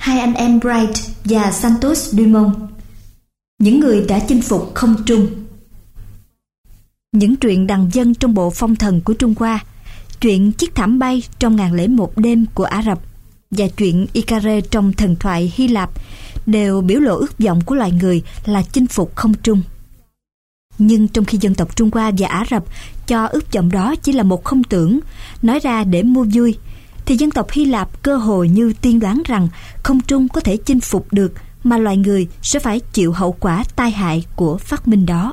hai anh em Wright và Santos Dumont, những người đã chinh phục không trung. Những truyện đàn dân trong bộ phong thần của Trung Hoa, chuyện chiếc thảm bay trong ngàn lẻ một đêm của Ả Rập và chuyện Icare trong thần thoại Hy Lạp đều biểu lộ ước vọng của loài người là chinh phục không trung. Nhưng trong khi dân tộc Trung Hoa và Ả Rập cho ước vọng đó chỉ là một không tưởng, nói ra để mua vui, thì dân tộc Hy Lạp cơ hồ như tiên đoán rằng không trung có thể chinh phục được, mà loài người sẽ phải chịu hậu quả tai hại của phát minh đó.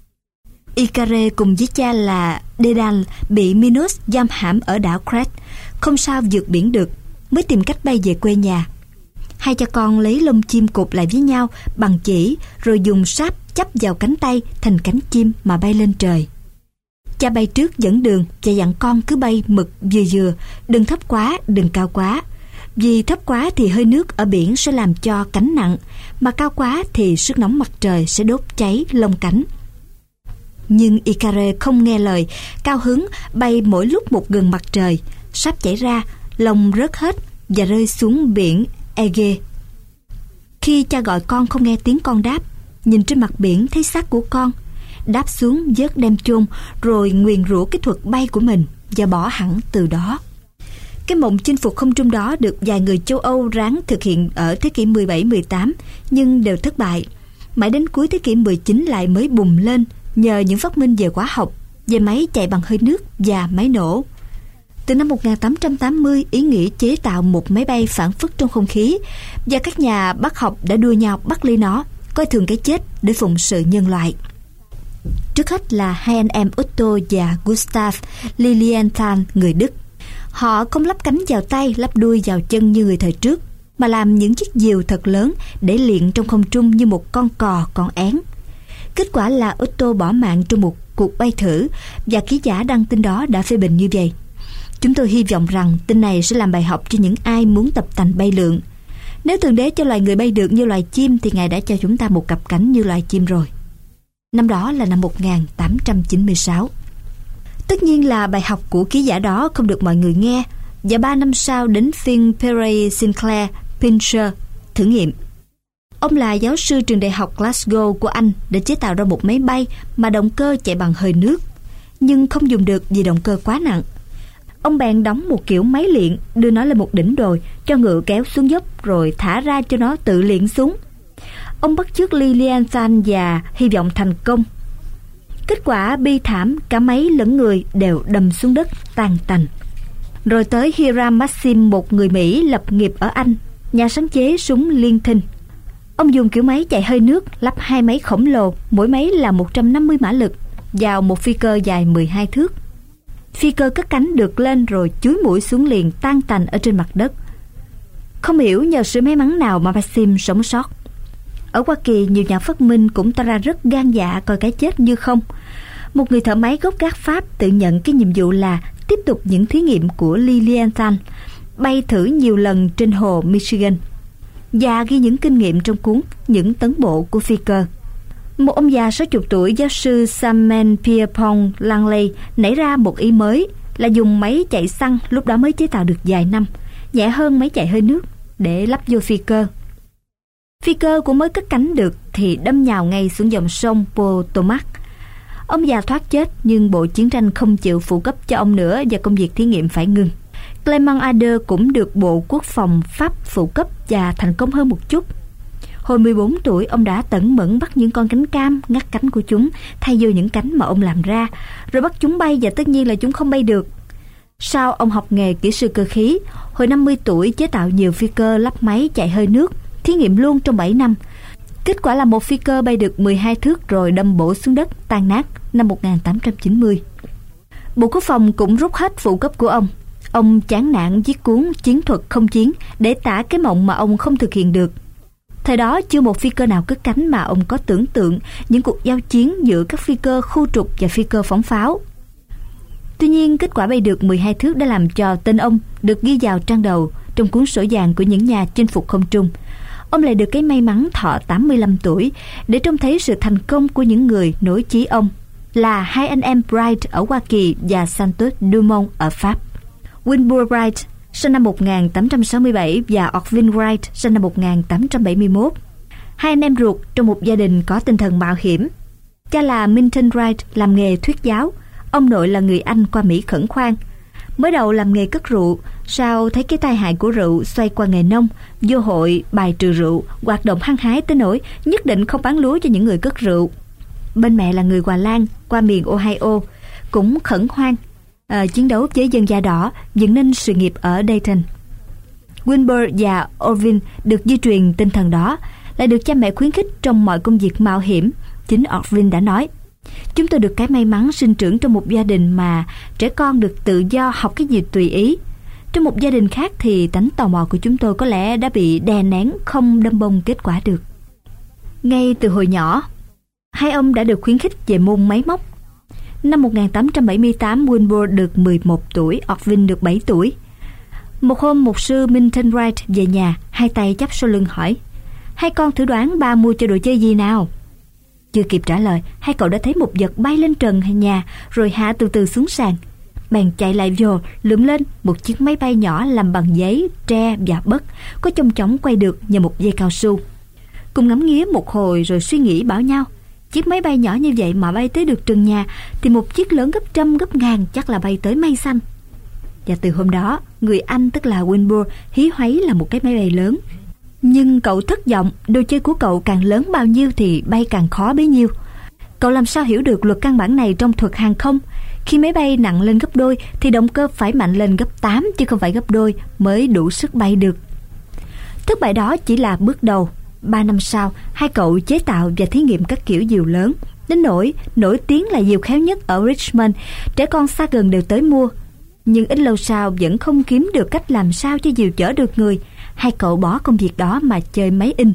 Icare cùng với cha là Dedal bị Minos giam hãm ở đảo Crete, không sao vượt biển được, mới tìm cách bay về quê nhà. Hai cha con lấy lông chim cột lại với nhau bằng chỉ, rồi dùng sáp chắp vào cánh tay thành cánh chim mà bay lên trời. Cha bay trước dẫn đường và dặn con cứ bay mực vừa vừa, đừng thấp quá, đừng cao quá. Vì thấp quá thì hơi nước ở biển sẽ làm cho cánh nặng, mà cao quá thì sức nóng mặt trời sẽ đốt cháy lông cánh. Nhưng Icare không nghe lời, cao hứng bay mỗi lúc một gần mặt trời, sắp chảy ra, lông rớt hết và rơi xuống biển Ege. Khi cha gọi con không nghe tiếng con đáp, nhìn trên mặt biển thấy xác của con, đáp xuống vớt đem chôn, rồi nguyền rủa cái thuật bay của mình và bỏ hẳn từ đó. Cái mộng chinh phục không trung đó được vài người châu Âu ráng thực hiện ở thế kỷ 17-18 nhưng đều thất bại. Mãi đến cuối thế kỷ 19 lại mới bùng lên nhờ những phát minh về hóa học, về máy chạy bằng hơi nước và máy nổ. Từ năm 1880, ý nghĩ chế tạo một máy bay phản phất trong không khí, và các nhà bác học đã đua nhau bắt lấy nó, coi thường cái chết để phụng sự nhân loại. Trước hết là hai anh em Otto và Gustav Lilienthal người Đức. Họ không lắp cánh vào tay, lắp đuôi vào chân như người thời trước, mà làm những chiếc diều thật lớn để luyện trong không trung như một con cò, con én. Kết quả là Otto bỏ mạng trong một cuộc bay thử, và ký giả đăng tin đó đã phê bình như vậy. Chúng tôi hy vọng rằng tin này sẽ làm bài học cho những ai muốn tập tành bay lượn. Nếu Thượng Đế cho loài người bay được như loài chim thì Ngài đã cho chúng ta một cặp cánh như loài chim rồi. Năm đó là năm 1896. Tất nhiên là bài học của ký giả đó không được mọi người nghe, và 3 năm sau đến phiên Perry Sinclair Pincher thử nghiệm. Ông là giáo sư trường đại học Glasgow của Anh để chế tạo ra một máy bay mà động cơ chạy bằng hơi nước, nhưng không dùng được vì động cơ quá nặng. Ông bèn đóng một kiểu máy luyện, đưa nó lên một đỉnh đồi, cho ngựa kéo xuống dốc rồi thả ra cho nó tự luyện xuống. Ông bắt chước Lilienthal và hy vọng thành công. Kết quả bi thảm, cả máy lẫn người đều đâm xuống đất tan tành. Rồi tới Hiram Maxim, một người Mỹ lập nghiệp ở Anh, nhà sáng chế súng liên thinh. Ông dùng kiểu máy chạy hơi nước, lắp 2 máy khổng lồ, mỗi máy là 150 mã lực, vào một phi cơ dài 12 thước. Phi cơ cất cánh được lên rồi chúi mũi xuống liền tan tành ở trên mặt đất. Không hiểu nhờ sự may mắn nào mà Maxim sống sót. Ở Hoa Kỳ, nhiều nhà phát minh cũng tỏ ra rất gan dạ coi cái chết như không. Một người thợ máy gốc gác Pháp tự nhận cái nhiệm vụ là tiếp tục những thí nghiệm của Lilienthal, bay thử nhiều lần trên hồ Michigan và ghi những kinh nghiệm trong cuốn Những tấn bộ của phi cơ. Một ông già 60 tuổi, giáo sư Samuel Pierpont Langley, nảy ra một ý mới là dùng máy chạy xăng, lúc đó mới chế tạo được vài năm, nhẹ hơn máy chạy hơi nước, để lắp vô phi cơ. Phi cơ cũng mới cất cánh được thì đâm nhào ngay xuống dòng sông Potomac. Ông già thoát chết, nhưng bộ chiến tranh không chịu phụ cấp cho ông nữa và công việc thí nghiệm phải ngừng. Clement Ader cũng được Bộ Quốc phòng Pháp phụ cấp và thành công hơn một chút. Hồi 14 tuổi, ông đã tẩn mẫn bắt những con cánh cam, ngắt cánh của chúng, thay vô những cánh mà ông làm ra, rồi bắt chúng bay, và tất nhiên là chúng không bay được. Sau ông học nghề kỹ sư cơ khí, hồi 50 tuổi chế tạo nhiều phi cơ lắp máy chạy hơi nước, thí nghiệm luôn trong 7 năm. Kết quả là một phi cơ bay được 12 thước rồi đâm bổ xuống đất, tan nát năm 1890. Bộ Quốc phòng cũng rút hết phụ cấp của ông. Ông chán nản viết cuốn Chiến thuật không chiến để tả cái mộng mà ông không thực hiện được. Thời đó chưa một phi cơ nào cất cánh mà ông có tưởng tượng những cuộc giao chiến giữa các phi cơ khu trục và phi cơ phóng pháo. Tuy nhiên, kết quả bay được 12 thước đã làm cho tên ông được ghi vào trang đầu trong cuốn sổ vàng của những nhà chinh phục không trung. Ông lại được cái may mắn thọ 85 tuổi để trông thấy sự thành công của những người nối chí ông, là hai anh em Wright ở Hoa Kỳ và Santos Dumont ở Pháp. Wilbur Wright sinh năm 1867 và Orville Wright, sinh năm 1871. Hai anh em ruột trong một gia đình có tinh thần mạo hiểm. Cha là Milton Wright làm nghề thuyết giáo, ông nội là người Anh qua Mỹ khẩn khoan. Mới đầu làm nghề cất rượu, sau thấy cái tai hại của rượu xoay qua nghề nông, vô hội bài trừ rượu, hoạt động hăng hái tới nỗi nhất định không bán lúa cho những người cất rượu. Bên mẹ là người Hòa Lan qua miền Ohio, cũng khẩn khoan chiến đấu với dân da đỏ, dựng nên sự nghiệp ở Dayton. Wilbur và Orville được di truyền tinh thần đó, lại được cha mẹ khuyến khích trong mọi công việc mạo hiểm. Chính Orville đã nói: "Chúng tôi được cái may mắn sinh trưởng trong một gia đình mà trẻ con được tự do học cái gì tùy ý. Trong một gia đình khác thì tánh tò mò của chúng tôi có lẽ đã bị đè nén, không đâm bông kết quả được." Ngay từ hồi nhỏ, hai ông đã được khuyến khích về môn máy móc. Năm 1878, Wilbur được 11 tuổi, Orville được 7 tuổi. Một hôm, mục sư Milton Wright về nhà, hai tay chắp sau lưng hỏi: "Hai con thử đoán ba mua cho đồ chơi gì nào?" Chưa kịp trả lời, hai cậu đã thấy một vật bay lên trần nhà rồi hạ từ từ xuống sàn. Bèn chạy lại vô lượm lên một chiếc máy bay nhỏ làm bằng giấy, tre và bất, có chông chóng quay được nhờ một dây cao su. Cùng ngắm nghía một hồi rồi suy nghĩ bảo nhau: chiếc máy bay nhỏ như vậy mà bay tới được trần nhà thì một chiếc lớn gấp trăm gấp ngàn chắc là bay tới mây xanh. Và từ hôm đó, người Anh tức là Wilbur hí hoáy là một cái máy bay lớn. Nhưng cậu thất vọng, đồ chơi của cậu càng lớn bao nhiêu thì bay càng khó bấy nhiêu. Cậu làm sao hiểu được luật căn bản này trong thuật hàng không? Khi máy bay nặng lên gấp đôi thì động cơ phải mạnh lên gấp 8 chứ không phải gấp đôi mới đủ sức bay được. Thất bại đó chỉ là bước đầu. 3 năm sau, hai cậu chế tạo và thí nghiệm các kiểu diều lớn, đến nỗi nổi tiếng là diều khéo nhất ở Richmond, trẻ con xa gần đều tới mua. Nhưng ít lâu sau vẫn không kiếm được cách làm sao cho diều chở được người. Hai cậu bỏ công việc đó mà chơi máy in.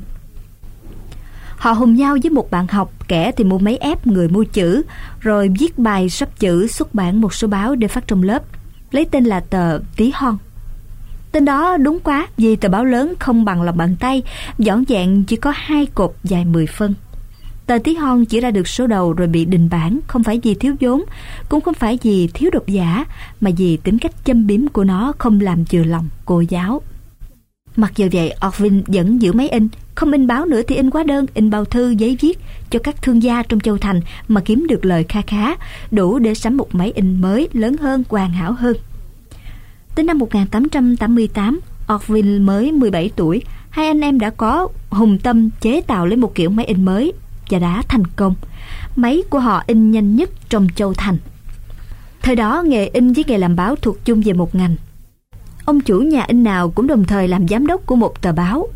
Họ hùng nhau với một bạn học, kẻ thì mua máy ép, người mua chữ, rồi viết bài sắp chữ xuất bản một số báo để phát trong lớp, lấy tên là tờ Tí Hon. Tên đó đúng quá, vì tờ báo lớn không bằng lòng bàn tay, dõn dẹn chỉ có 2 cột dài 10 phân. Tờ Tí Hon chỉ ra được số đầu rồi bị đình bản, không phải vì thiếu vốn, cũng không phải vì thiếu độc giả, mà vì tính cách châm biếm của nó không làm vừa lòng cô giáo. Mặc dù vậy, Orville vẫn giữ máy in, không in báo nữa thì in hóa đơn, in bao thư, giấy viết cho các thương gia trong Châu Thành mà kiếm được lời kha khá, đủ để sắm một máy in mới, lớn hơn, hoàn hảo hơn. Tới năm 1888, Orville mới 17 tuổi, hai anh em đã có hùng tâm chế tạo lấy một kiểu máy in mới và đã thành công. Máy của họ in nhanh nhất trong Châu Thành. Thời đó, nghề in với nghề làm báo thuộc chung về một ngành. Ông chủ nhà in nào cũng đồng thời làm giám đốc của một tờ báo.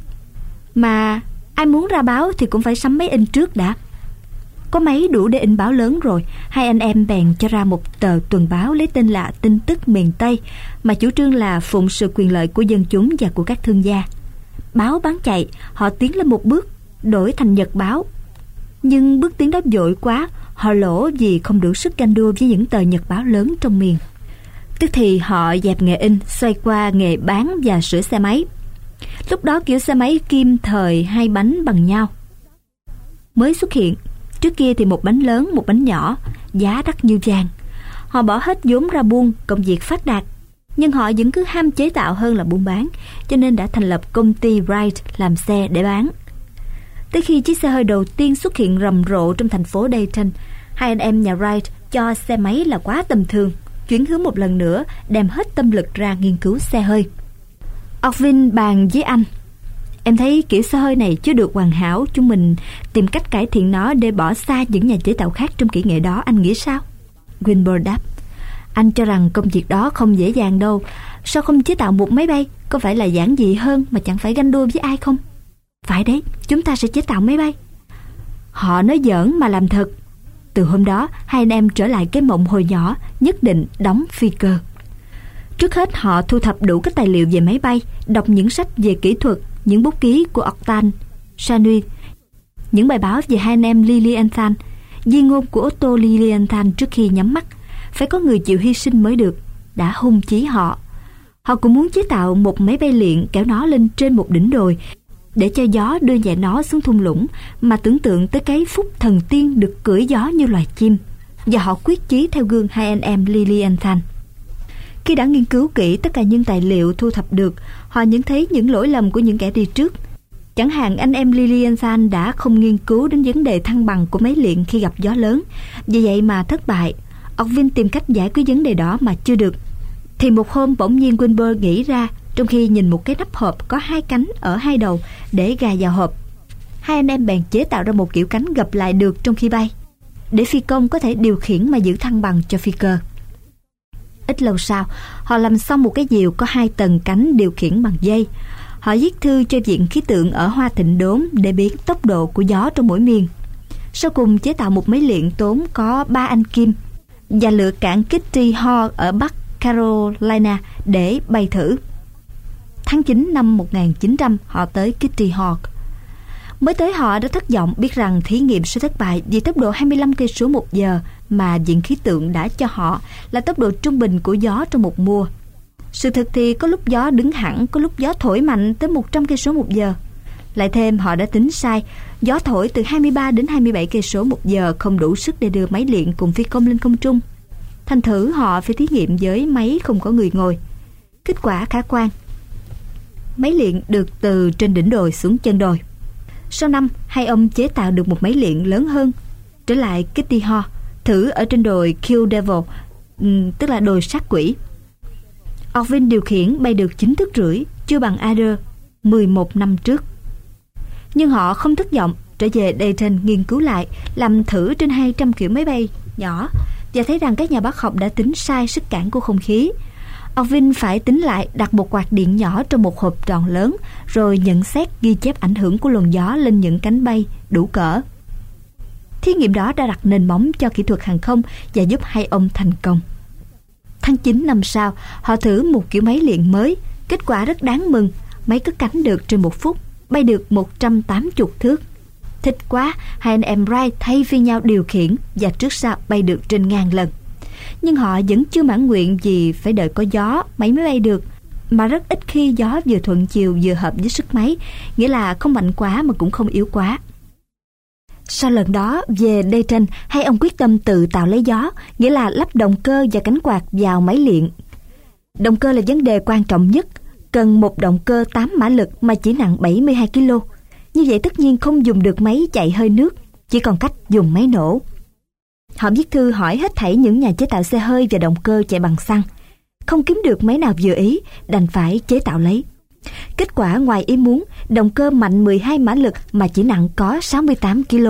Mà ai muốn ra báo thì cũng phải sắm máy in trước đã. Có máy đủ để in báo lớn rồi, hai anh em bèn cho ra một tờ tuần báo lấy tên là Tin Tức Miền Tây, mà chủ trương là phụng sự quyền lợi của dân chúng và của các thương gia. Báo bán chạy, họ tiến lên một bước, đổi thành nhật báo. Nhưng bước tiến đó vội quá, họ lỗ vì không đủ sức ganh đua với những tờ nhật báo lớn trong miền. Tức thì họ dẹp nghề in, xoay qua nghề bán và sửa xe máy. Lúc đó kiểu xe máy kim thời 2 bánh bằng nhau mới xuất hiện. Trước kia thì một bánh lớn, một bánh nhỏ, giá đắt như vàng. Họ bỏ hết vốn ra buôn, công việc phát đạt. Nhưng họ vẫn cứ ham chế tạo hơn là buôn bán, cho nên đã thành lập công ty Wright làm xe để bán. Tới khi chiếc xe hơi đầu tiên xuất hiện rầm rộ trong thành phố Dayton, hai anh em nhà Wright cho xe máy là quá tầm thường, chuyển hướng một lần nữa, đem hết tâm lực ra nghiên cứu xe hơi. Orville bàn với anh: "Em thấy kiểu xe hơi này chưa được hoàn hảo, chúng mình tìm cách cải thiện nó để bỏ xa những nhà chế tạo khác trong kỹ nghệ đó, anh nghĩ sao?" Wilbur đáp: "Anh cho rằng công việc đó không dễ dàng đâu. Sao không chế tạo một máy bay? Có phải là giản dị hơn mà chẳng phải ganh đua với ai không?" "Phải đấy, chúng ta sẽ chế tạo máy bay." Họ nói giỡn mà làm thật. Từ hôm đó, hai anh em trở lại cái mộng hồi nhỏ, nhất định đóng phi cơ. Trước hết họ thu thập đủ các tài liệu về máy bay, đọc những sách về kỹ thuật, những bút ký của Octave Chanute, những bài báo về hai anh em Lilienthal, di ngôn của Otto Lilienthal trước khi nhắm mắt. Phải có người chịu hy sinh mới được, đã hung chí họ. Họ cũng muốn chế tạo một máy bay liệng kéo nó lên trên một đỉnh đồi, để cho gió đưa nhẹ nó xuống thung lũng, mà tưởng tượng tới cái phúc thần tiên được cưỡi gió như loài chim. Và họ quyết chí theo gương hai anh em Lilienthal. Khi đã nghiên cứu kỹ tất cả những tài liệu thu thập được, họ nhận thấy những lỗi lầm của những kẻ đi trước. Chẳng hạn anh em Lilienthal đã không nghiên cứu đến vấn đề thăng bằng của máy luyện khi gặp gió lớn, vì vậy mà thất bại. Orvin tìm cách giải quyết vấn đề đó mà chưa được. Thì một hôm bỗng nhiên Wilbur nghĩ ra, trong khi nhìn một cái nắp hộp có 2 cánh ở 2 đầu để gài vào hộp. Hai anh em bèn chế tạo ra một kiểu cánh gập lại được trong khi bay, để phi công có thể điều khiển mà giữ thăng bằng cho phi cơ. Ít lâu sau, họ làm xong một cái diều có 2 tầng cánh điều khiển bằng dây. Họ viết thư cho Viện Khí tượng ở Hoa Thịnh Đốn để biết tốc độ của gió trong mỗi miền. Sau cùng chế tạo một máy luyện tốn có 3 anh kim và lựa cảng Kitty Hawk ở Bắc Carolina để bay thử. Tháng 9 năm 1900 họ tới Kitty Hawk. Mới tới họ đã thất vọng biết rằng thí nghiệm sẽ thất bại vì tốc độ 25 cây số một giờ mà Viện Khí tượng đã cho họ là tốc độ trung bình của gió trong một mùa. Sự thực thì có lúc gió đứng hẳn, có lúc gió thổi mạnh tới 100 cây số một giờ. Lại thêm họ đã tính sai, gió thổi từ 23 đến 27 cây số một giờ không đủ sức để đưa máy luyện cùng phi công lên không trung. Thành thử họ phải thí nghiệm với máy không có người ngồi. Kết quả khả quan. Máy luyện được từ trên đỉnh đồi xuống chân đồi. Sau năm, hai ông chế tạo được một máy luyện lớn hơn, trở lại Kitty Hawk, thử ở trên đồi Kill Devil, tức là đồi sát quỷ. Orvin điều khiển bay được 9 thước rưỡi, chưa bằng Adair 11 năm trước. Nhưng họ không thất vọng, trở về Dayton nghiên cứu lại, làm thử trên 200 kiểu máy bay nhỏ và thấy rằng các nhà bác học đã tính sai sức cản của không khí. Orvin phải tính lại đặt một quạt điện nhỏ trong một hộp tròn lớn, rồi nhận xét ghi chép ảnh hưởng của luồng gió lên những cánh bay đủ cỡ. Thí nghiệm đó đã đặt nền móng cho kỹ thuật hàng không và giúp hai ông thành công. Tháng 9 năm sau, họ thử một kiểu máy luyện mới. Kết quả rất đáng mừng. Máy cất cánh được trên 1 phút, bay được 180 thước. Thích quá, hai anh em Wright thay phiên nhau điều khiển và trước sau bay được trên 1000 lần. Nhưng họ vẫn chưa mãn nguyện vì phải đợi có gió máy mới bay được, mà rất ít khi gió vừa thuận chiều vừa hợp với sức máy, nghĩa là không mạnh quá mà cũng không yếu quá. Sau lần đó về Dayton, hai ông quyết tâm tự tạo lấy gió, nghĩa là lắp động cơ và cánh quạt vào máy luyện. Động cơ là vấn đề quan trọng nhất, cần một động cơ 8 mã lực mà chỉ nặng 72 kg. Như vậy tất nhiên không dùng được máy chạy hơi nước, chỉ còn cách dùng máy nổ. Họ viết thư hỏi hết thảy những nhà chế tạo xe hơi và động cơ chạy bằng xăng. Không kiếm được máy nào vừa ý, đành phải chế tạo lấy. Kết quả ngoài ý muốn, động cơ mạnh 12 mã lực mà chỉ nặng có 68 kg.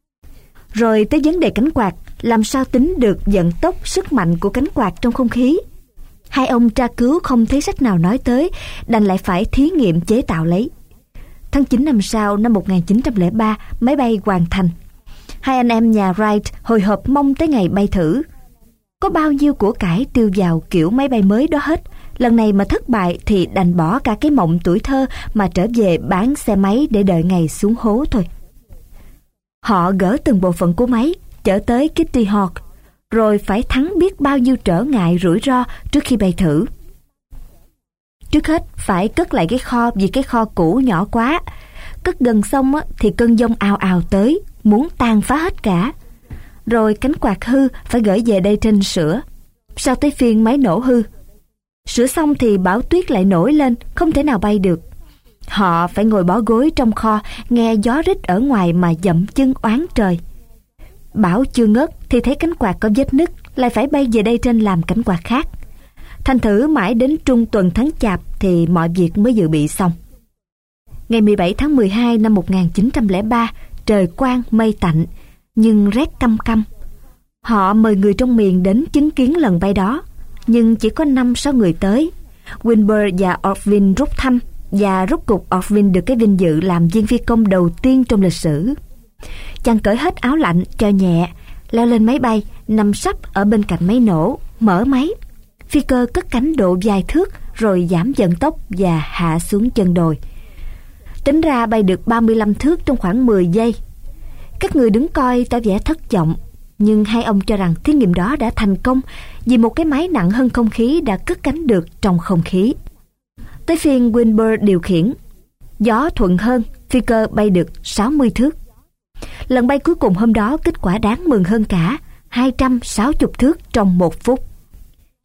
Rồi tới vấn đề cánh quạt, làm sao tính được vận tốc sức mạnh của cánh quạt trong không khí? Hai ông tra cứu không thấy sách nào nói tới, đành lại phải thí nghiệm chế tạo lấy. Tháng 9 năm sau, năm 1903, máy bay hoàn thành. Hai anh em nhà Wright hồi hộp mong tới ngày bay thử. Có bao nhiêu của cải tiêu vào kiểu máy bay mới đó hết. Lần này mà thất bại thì đành bỏ cả cái mộng tuổi thơ mà trở về bán xe máy để đợi ngày xuống hố thôi. Họ gỡ từng bộ phận của máy, chở tới Kitty Hawk, rồi phải thắng biết bao nhiêu trở ngại rủi ro trước khi bay thử. Trước hết phải cất lại cái kho vì cái kho cũ nhỏ quá. Cất gần xong thì cơn giông ào ào tới, muốn tàn phá hết cả. Rồi cánh quạt hư phải gửi về đây trên sửa. Sau tới phiên máy nổ hư. Sửa xong thì bão tuyết lại nổi lên, không thể nào bay được. Họ phải ngồi bó gối trong kho, nghe gió rít ở ngoài mà dậm chân oán trời. Bão chưa ngớt thì thấy cánh quạt có vết nứt, lại phải bay về đây trên làm cánh quạt khác. Thành thử mãi đến trung tuần tháng Chạp thì mọi việc mới dự bị xong. Ngày 17 tháng 12 năm 1903, trời quang mây tạnh, nhưng rét căm căm. Họ mời người trong miền đến chứng kiến lần bay đó, nhưng chỉ có 5-6 người tới. Wilbur và Orvin rút thăm, và rốt cục Orvin được cái vinh dự làm viên phi công đầu tiên trong lịch sử. Chàng cởi hết áo lạnh cho nhẹ, leo lên máy bay, nằm sấp ở bên cạnh máy nổ, mở máy. Phi cơ cất cánh độ vài thước, rồi giảm dần tốc và hạ xuống chân đồi. Tính ra bay được 35 thước trong khoảng 10 giây. Các người đứng coi tỏ vẻ thất vọng, nhưng hai ông cho rằng thí nghiệm đó đã thành công vì một cái máy nặng hơn không khí đã cất cánh được trong không khí. Tới phiên Wilbur điều khiển. Gió thuận hơn, phi cơ bay được 60 thước. Lần bay cuối cùng hôm đó kết quả đáng mừng hơn cả, 260 thước trong 1 phút.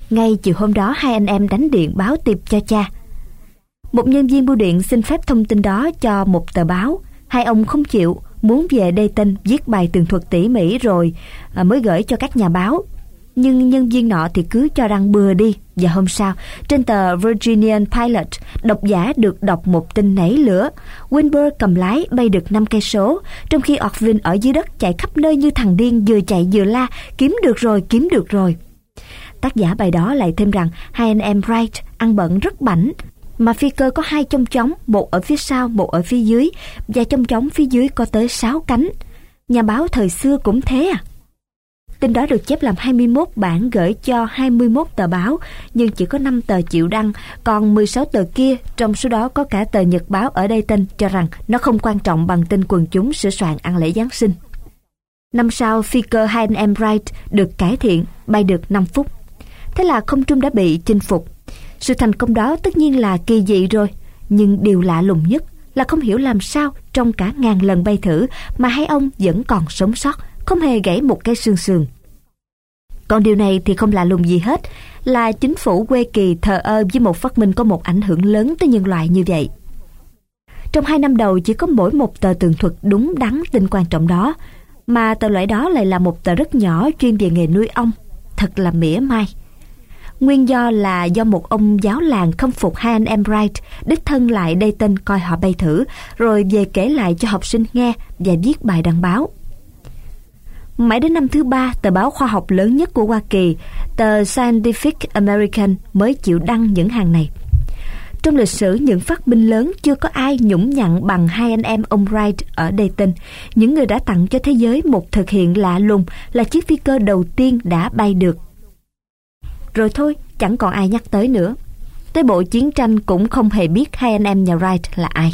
Ngay chiều hôm đó, hai anh em đánh điện báo tiệp cho cha. Một nhân viên bưu điện xin phép thông tin đó cho một tờ báo. Hai ông không chịu, muốn về Dayton viết bài tường thuật tỉ mỉ rồi mới gửi cho các nhà báo. Nhưng nhân viên nọ thì cứ cho đăng bừa đi. Và hôm sau, trên tờ Virginian Pilot, độc giả được đọc một tin nảy lửa. Winburn cầm lái bay được 5 cây số, trong khi Orville ở dưới đất chạy khắp nơi như thằng điên, vừa chạy vừa la, kiếm được rồi, kiếm được rồi. Tác giả bài đó lại thêm rằng hai anh em Wright ăn bận rất bảnh, mà phi cơ có 2 chông chóng, một ở phía sau, một ở phía dưới, và chông chóng phía dưới có tới 6 cánh. Nhà báo thời xưa cũng thế à? Tin đó được chép làm 21 bản gửi cho 21 tờ báo, nhưng chỉ có 5 tờ chịu đăng, còn 16 tờ kia, trong số đó có cả tờ Nhật báo ở Dayton, cho rằng nó không quan trọng bằng tin quần chúng sửa soạn ăn lễ Giáng sinh. Năm sau, phi cơ hai anh em Wright được cải thiện, bay được 5 phút. Thế là không trung đã bị chinh phục. Sự thành công đó tất nhiên là kỳ dị rồi, nhưng điều lạ lùng nhất là không hiểu làm sao trong cả ngàn lần bay thử mà hai ông vẫn còn sống sót, không hề gãy một cái xương sườn. Còn điều này thì không lạ lùng gì hết, là chính phủ Quê Kỳ thờ ơ với một phát minh có một ảnh hưởng lớn tới nhân loại như vậy. Trong 2 năm đầu chỉ có mỗi một tờ tường thuật đúng đắn tin quan trọng đó, mà tờ loại đó lại là một tờ rất nhỏ chuyên về nghề nuôi ong, thật là mỉa mai. Nguyên do là do một ông giáo làng không phục hai anh em Wright, đích thân lại Dayton coi họ bay thử, rồi về kể lại cho học sinh nghe và viết bài đăng báo. Mãi đến năm thứ 3, tờ báo khoa học lớn nhất của Hoa Kỳ, tờ Scientific American mới chịu đăng những hàng này. Trong lịch sử những phát minh lớn, chưa có ai nhũng nhặn bằng hai anh em ông Wright ở Dayton, những người đã tặng cho thế giới một thực hiện lạ lùng là chiếc phi cơ đầu tiên đã bay được. Rồi thôi, chẳng còn ai nhắc tới nữa. Tới bộ chiến tranh cũng không hề biết hai anh em nhà Wright là ai.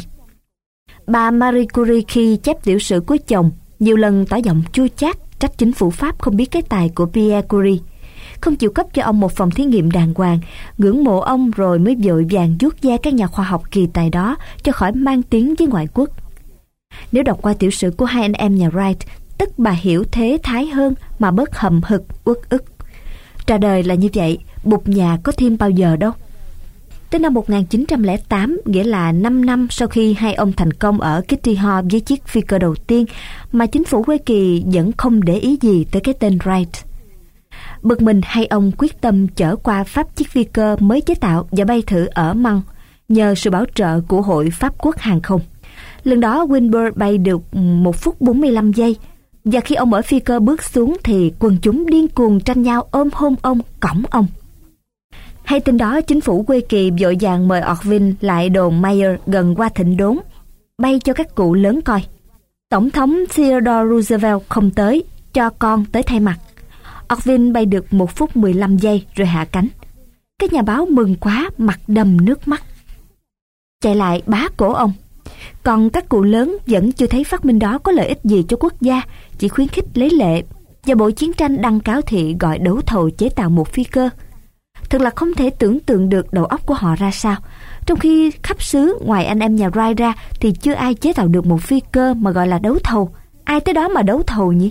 Bà Marie Curie khi chép tiểu sử của chồng, nhiều lần tỏ giọng chua chát trách chính phủ Pháp không biết cái tài của Pierre Curie, không chịu cấp cho ông một phòng thí nghiệm đàng hoàng, ngưỡng mộ ông rồi mới vội vàng vuốt ve các nhà khoa học kỳ tài đó cho khỏi mang tiếng với ngoại quốc. Nếu đọc qua tiểu sử của hai anh em nhà Wright, tức bà hiểu thế thái hơn mà bớt hậm hực, uất ức. Trà đời là như vậy, bụt nhà có thêm bao giờ đâu. Tới năm 1908, nghĩa là 5 năm sau khi hai ông thành công ở Kitty Hawk với chiếc phi cơ đầu tiên, mà chính phủ Hoa Kỳ vẫn không để ý gì tới cái tên Wright. Bực mình, hai ông quyết tâm chở qua Pháp chiếc phi cơ mới chế tạo và bay thử ở Mans, nhờ sự bảo trợ của Hội Pháp Quốc Hàng không. Lần đó Winburn bay được 1 phút 45 giây, và khi ông ở phi cơ bước xuống thì quần chúng điên cuồng tranh nhau ôm hôn ông, cõng ông. Hay tin đó, chính phủ Quê Kỳ vội vàng mời Orville lại đồn Mayer gần qua Thịnh Đốn, bay cho các cụ lớn coi. Tổng thống Theodore Roosevelt không tới, cho con tới thay mặt. Orville bay được 1 phút 15 giây rồi hạ cánh. Các nhà báo mừng quá, mặt đầm nước mắt, chạy lại bá cổ ông. Còn các cụ lớn vẫn chưa thấy phát minh đó có lợi ích gì cho quốc gia, chỉ khuyến khích lấy lệ, và bộ chiến tranh đăng cáo thị gọi đấu thầu chế tạo một phi cơ. Thật là không thể tưởng tượng được đầu óc của họ ra sao, trong khi khắp xứ ngoài anh em nhà Wright ra thì chưa ai chế tạo được một phi cơ mà gọi là đấu thầu. Ai tới đó mà đấu thầu nhỉ?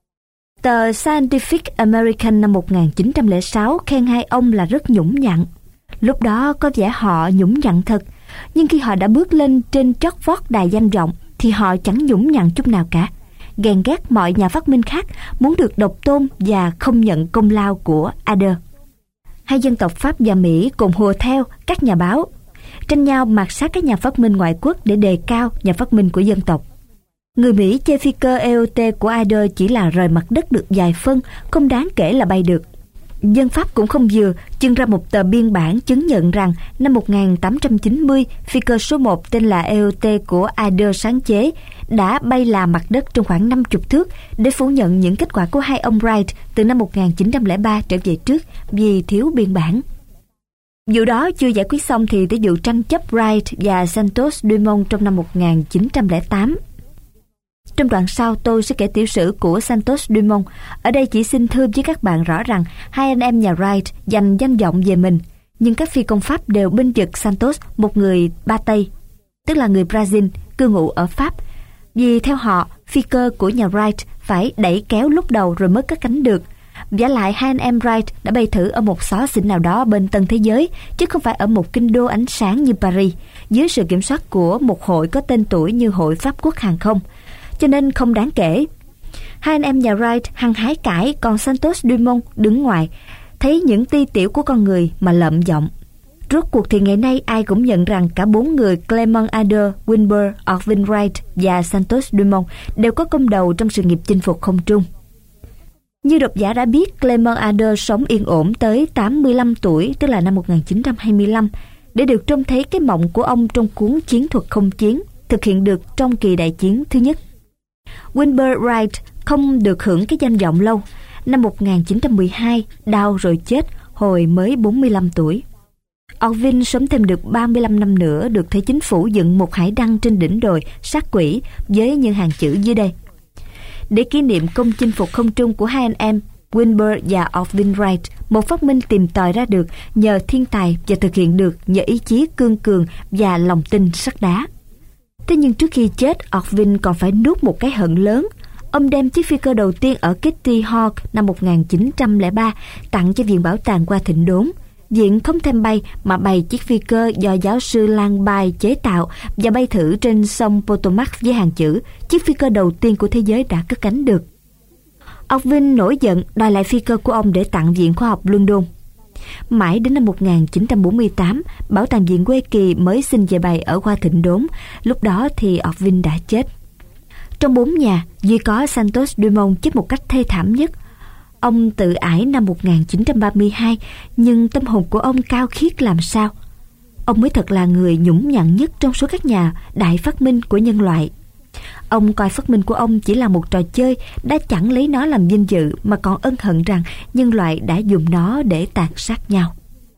Tờ Scientific American năm 1906 khen hai ông là rất nhũng nhặn. Lúc đó có vẻ họ nhũng nhặn thật, nhưng khi họ đã bước lên trên chót vót đài danh vọng thì họ chẳng nhũng nhặn chút nào cả. Ghen ghét mọi nhà phát minh khác, muốn được độc tôn và không nhận công lao của Adair. Hai dân tộc Pháp và Mỹ cùng hùa theo các nhà báo, tranh nhau mạt sát các nhà phát minh ngoại quốc để đề cao nhà phát minh của dân tộc. Người Mỹ chê phi cơ EOT của Adair chỉ là rời mặt đất được vài phân, không đáng kể là bay được. Dân Pháp cũng không vừa, trưng ra một tờ biên bản chứng nhận rằng năm 1890, phi cơ số 1 tên là EOT của Adair sáng chế đã bay là mặt đất trong khoảng 50 thước để phủ nhận những kết quả của hai ông Wright từ năm 1903 trở về trước vì thiếu biên bản. Vụ đó chưa giải quyết xong thì tới vụ tranh chấp Wright và Santos Dumont trong năm 1908. Trong đoạn sau tôi sẽ kể tiểu sử của Santos Dumont. Ở đây chỉ xin thưa với các bạn rõ rằng hai anh em nhà Wright giành danh vọng về mình, nhưng các phi công Pháp đều bênh vực Santos, một người Ba Tây, tức là người Brazil, cư ngụ ở Pháp. Vì theo họ, phi cơ của nhà Wright phải đẩy kéo lúc đầu rồi mới cất cánh được, Vả lại hai anh em Wright đã bay thử ở một xó xỉnh nào đó bên tân thế giới, chứ không phải ở một kinh đô ánh sáng như Paris, dưới sự kiểm soát của một hội có tên tuổi như Hội Pháp Quốc Hàng không, cho nên không đáng kể. Hai anh em nhà Wright hăng hái cãi, còn Santos Dumont đứng ngoài, thấy những ti tiểu của con người mà lợm giọng. Rốt cuộc thì ngày nay ai cũng nhận rằng cả bốn người Clement Ader, Wilbur, Orville Wright và Santos Dumont đều có công đầu trong sự nghiệp chinh phục không trung. Như độc giả đã biết, Clement Ader sống yên ổn tới 85 tuổi, tức là năm 1925, để được trông thấy cái mộng của ông trong cuốn Chiến thuật không chiến, thực hiện được trong kỳ đại chiến thứ nhất. Wilbur Wright không được hưởng cái danh vọng lâu. Năm 1912, đau rồi chết, hồi mới 45 tuổi. Orville sống thêm được 35 năm nữa, được thấy chính phủ dựng một hải đăng trên đỉnh đồi sát quỷ với những hàng chữ dưới đây: để kỷ niệm công chinh phục không trung của hai anh em Wilbur và Orville Wright, một phát minh tìm tòi ra được nhờ thiên tài và thực hiện được nhờ ý chí cương cường và lòng tin sắt đá. Thế nhưng trước khi chết, Orville còn phải nuốt một cái hận lớn. Ông đem chiếc phi cơ đầu tiên ở Kitty Hawk năm 1903 tặng cho Viện Bảo tàng qua Thịnh Đốn. Viện không thêm bay mà bày chiếc phi cơ do giáo sư Lang Bay chế tạo và bay thử trên sông Potomac với hàng chữ: chiếc phi cơ đầu tiên của thế giới đã cất cánh được. Orville nổi giận đòi lại phi cơ của ông để tặng Viện Khoa học London. Mãi đến năm 1948, Bảo tàng Viện Quê Kỳ mới xin về bày ở Hoa Thịnh Đốn. Lúc đó thì Orville đã chết. Trong bốn nhà, duy có Santos Dumont chết một cách thê thảm nhất. Ông tự ải năm 1932, nhưng tâm hồn của ông cao khiết làm sao. Ông mới thật là người nhũng nhặn nhất trong số các nhà đại phát minh của nhân loại. Ông coi phát minh của ông chỉ là một trò chơi, đã chẳng lấy nó làm vinh dự mà còn ân hận rằng nhân loại đã dùng nó để tàn sát nhau.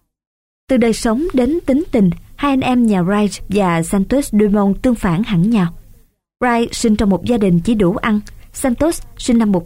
Từ đời sống đến tính tình, hai anh em nhà Wright và Santos Dumont tương phản hẳn nhau. Wright sinh trong một gia đình chỉ đủ ăn. Santos sinh năm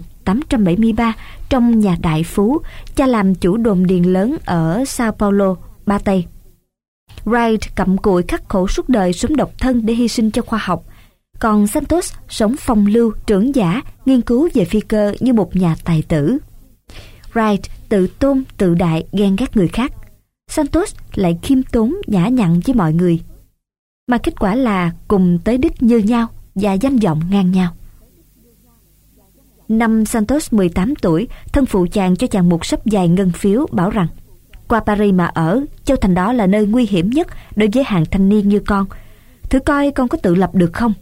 1873 trong nhà đại phú, cha làm chủ đồn điền lớn ở Sao Paulo, Ba Tây. Wright cặm cụi khắc khổ suốt đời, sống độc thân để hy sinh cho khoa học. Còn Santos sống phong lưu, trưởng giả, nghiên cứu về phi cơ như một nhà tài tử. Wright tự tôn, tự đại, ghen ghét người khác. Santos lại khiêm tốn, nhã nhặn với mọi người. Mà kết quả là cùng tới đích như nhau và danh vọng ngang nhau. Năm Santos 18 tuổi, thân phụ chàng cho chàng một sấp vài ngân phiếu, bảo rằng: qua Paris mà ở, châu thành đó là nơi nguy hiểm nhất đối với hạng thanh niên như con. Thử coi con có tự lập được không?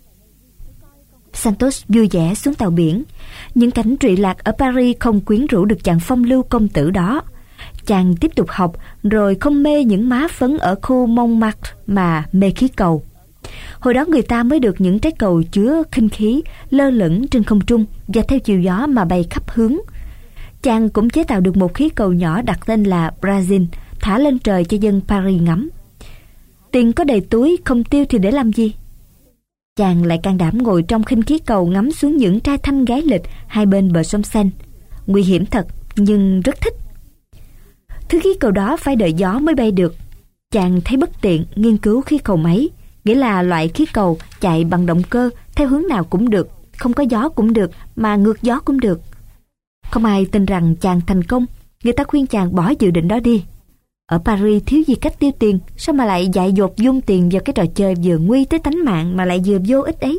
Santos vui vẻ xuống tàu biển. Những cảnh trụy lạc ở Paris không quyến rũ được chàng phong lưu công tử đó. Chàng tiếp tục học, rồi không mê những má phấn ở khu Montmartre mà mê khí cầu. Hồi đó người ta mới được những trái cầu chứa khinh khí lơ lửng trên không trung và theo chiều gió mà bay khắp hướng. Chàng cũng chế tạo được một khí cầu nhỏ đặt tên là Brazil, thả lên trời cho dân Paris ngắm. Tiền có đầy túi, không tiêu thì để làm gì? Chàng lại can đảm ngồi trong khinh khí cầu ngắm xuống những trai thanh gái lịch hai bên bờ sông Seine. Nguy hiểm thật, nhưng rất thích. Thứ khí cầu đó phải đợi gió mới bay được. Chàng thấy bất tiện, nghiên cứu khí cầu máy, nghĩa là loại khí cầu chạy bằng động cơ, theo hướng nào cũng được, không có gió cũng được, mà ngược gió cũng được. Không ai tin rằng chàng thành công. Người ta khuyên chàng bỏ dự định đó đi. Ở Paris thiếu gì cách tiêu tiền, sao mà lại dại dột dung tiền vào cái trò chơi vừa nguy tới tánh mạng mà lại vừa vô ích ấy.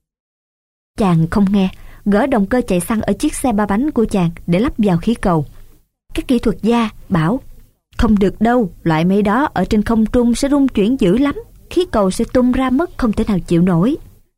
Chàng không nghe, gỡ động cơ chạy xăng ở chiếc xe ba bánh của chàng để lắp vào khí cầu. Các kỹ thuật gia bảo: không được đâu, loại máy đó ở trên không trung sẽ rung chuyển dữ lắm, khí cầu sẽ tung ra mất, không thể nào chịu nổi.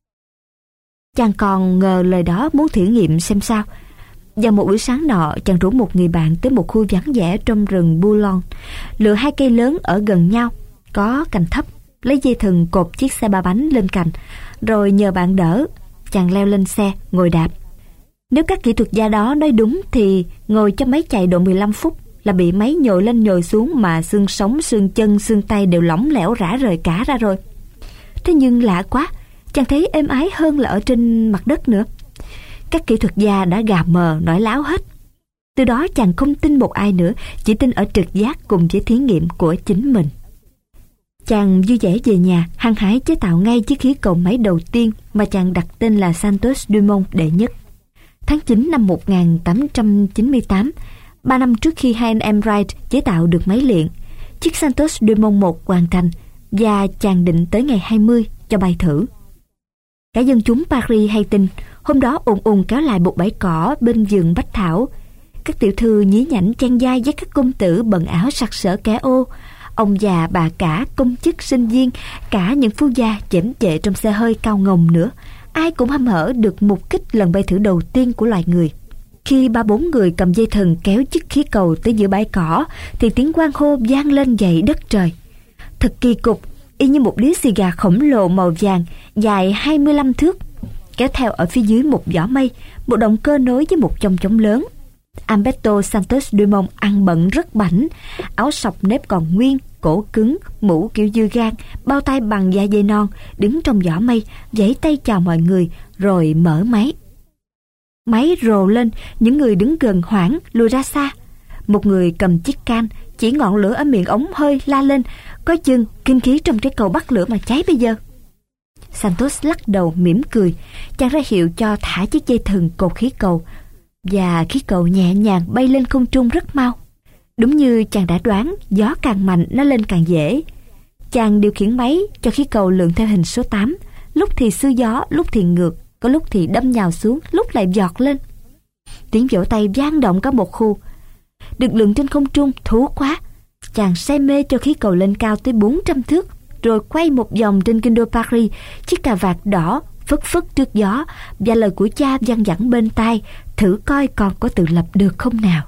Chàng còn ngờ lời đó, muốn thử nghiệm xem sao. Vào một buổi sáng nọ, chàng rủ một người bạn tới một khu vắng vẻ trong rừng Boulogne, lựa hai cây lớn ở gần nhau, có cành thấp, lấy dây thừng cột chiếc xe ba bánh lên cành, rồi nhờ bạn đỡ. Chàng leo lên xe, ngồi đạp. Nếu các kỹ thuật gia đó nói đúng thì ngồi cho máy chạy độ 15 phút là bị máy nhồi lên nhồi xuống mà xương sống, xương chân, xương tay đều lỏng lẻo rã rời cả ra rồi. Thế nhưng lạ quá, chàng thấy êm ái hơn là ở trên mặt đất nữa. Các kỹ thuật gia đã gà mờ, nói láo hết. Từ đó chàng không tin một ai nữa, chỉ tin ở trực giác cùng với thí nghiệm của chính mình. Chàng vui vẻ về nhà, hăng hái chế tạo ngay chiếc khí cầu máy đầu tiên mà chàng đặt tên là Santos Dumont đệ nhất. Tháng 9 năm 1898, 3 năm trước khi hai anh em Wright chế tạo được máy luyện, chiếc Santos Dumont 1 hoàn thành và chàng định tới ngày 20 cho bay thử. Cả dân chúng Paris hay tin, hôm đó ùn ùn kéo lại một bãi cỏ bên vườn bách thảo. Các tiểu thư nhí nhảnh chen vai với các công tử bận áo sặc sỡ kẻ ô, ông già bà cả, công chức sinh viên, cả những phu gia chễm chệ trong xe hơi cao ngồng nữa. Ai cũng hăm hở được mục kích lần bay thử đầu tiên của loài người. Khi 3-4 người cầm dây thừng kéo chiếc khí cầu tới giữa bãi cỏ, thì tiếng hoan hô vang lên dậy đất trời. Thật kỳ cục, y như một điếu xì gà khổng lồ màu vàng dài 25 thước, kéo theo ở phía dưới một giỏ mây, một động cơ nối với một chong chóng lớn. Alberto Santos Dumont ăn bận rất bảnh, áo sọc nếp còn nguyên, cổ cứng, mũ kiểu dưa gan, bao tay bằng da dây non, đứng trong giỏ mây, vẫy tay chào mọi người, rồi mở máy. Máy rồ lên, những người đứng gần hoảng lùi ra xa. Một người cầm chiếc can chỉ ngọn lửa ở miệng ống hơi la lên: "Coi chừng, kinh khí trong trái cầu bắt lửa mà cháy bây giờ." Santos lắc đầu mỉm cười, chàng ra hiệu cho thả chiếc dây thừng cột khí cầu, và khí cầu nhẹ nhàng bay lên không trung rất mau. Đúng như chàng đã đoán, gió càng mạnh nó lên càng dễ. Chàng điều khiển máy cho khí cầu lượn theo hình số 8, lúc thì xư gió, lúc thì ngược, có lúc thì đâm nhào xuống, lúc lại giọt lên. Tiếng vỗ tay vang động cả một khu. Được lượn trên không trung thú quá. Chàng say mê cho khí cầu lên cao tới 400 thước, rồi quay một vòng trên kinh đô Paris, chiếc cà vạt đỏ phất phất trước gió, và lời của cha văng vẳng bên tai: "Thử coi còn có tự lập được không nào."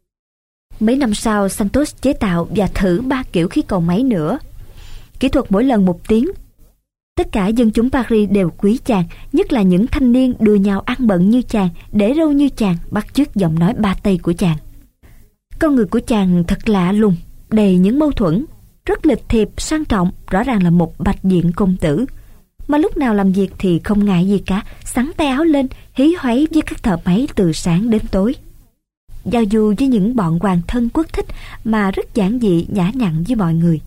Mấy năm sau, Santos chế tạo và thử 3 kiểu khí cầu máy nữa. Kỹ thuật mỗi lần một tiếng. Tất cả dân chúng Paris đều quý chàng, nhất là những thanh niên đùa nhau ăn bận như chàng, để râu như chàng, bắt chước giọng nói ba tây của chàng. Con người của chàng thật lạ lùng, đầy những mâu thuẫn, rất lịch thiệp, sang trọng, rõ ràng là một bạch diện công tử. Mà lúc nào làm việc thì không ngại gì cả, xắn tay áo lên, hí hoáy với các thợ máy từ sáng đến tối. Giao du với những bọn hoàng thân quốc thích mà rất giản dị, nhã nhặn với mọi người.